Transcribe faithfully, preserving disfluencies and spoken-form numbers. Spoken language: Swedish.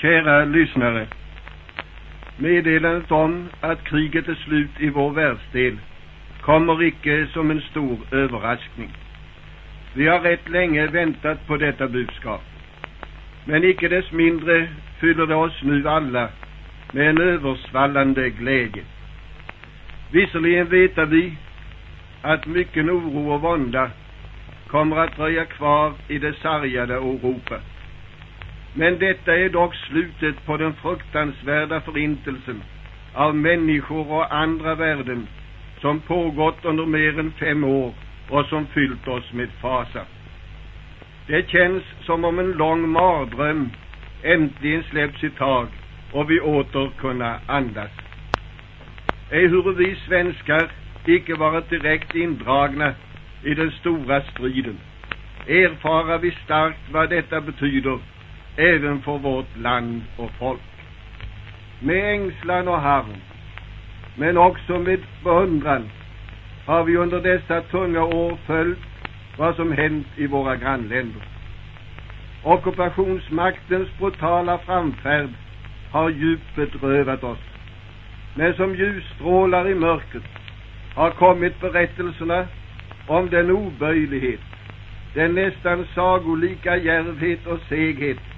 Kära lyssnare, meddelandet om att kriget är slut i vår världsdel kommer icke som en stor överraskning. Vi har rätt länge väntat på detta budskap, men icke dess mindre fyller det oss nu alla med en översvallande glädje. Visserligen vet vi att mycken oro och vånda kommer att dröja kvar i det sargade Europa. Men detta är dock slutet på den fruktansvärda förintelsen av människor och andra värden som pågått under mer än fem år och som fyllt oss med fasa. Det känns som om en lång mardröm äntligen släpps i tag och vi åter kunna andas. Ehuru vi svenskar icke varit direkt indragna i den stora striden, erfara vi starkt vad detta betyder även för vårt land och folk. Med ängslan och harm, men också med beundran, har vi under dessa tunga år följt vad som hänt i våra grannländer. Ockupationsmaktens brutala framfärd har djupt bedrövat oss, men som ljusstrålar i mörkret har kommit berättelserna om den oböjlighet, den nästan sagolika djärvhet och seghet